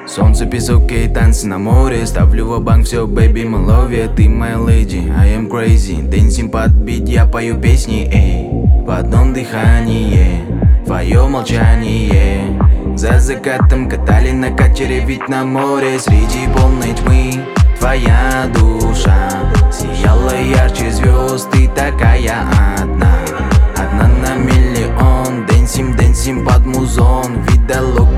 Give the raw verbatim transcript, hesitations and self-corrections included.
Солнце, песок и танцы на море. Ставлю ва-банк, все, baby, my love you. Ты моя леди, I am crazy. Дэнсим под бит, я пою песни, эй. В одном дыхании, твое молчание. За закатом катали на катере, ведь на море. Среди полной тьмы твоя душа сияла ярче звезд, ты такая одна. Одна на миллион. Дэнсим, дэнсим под музон. Видала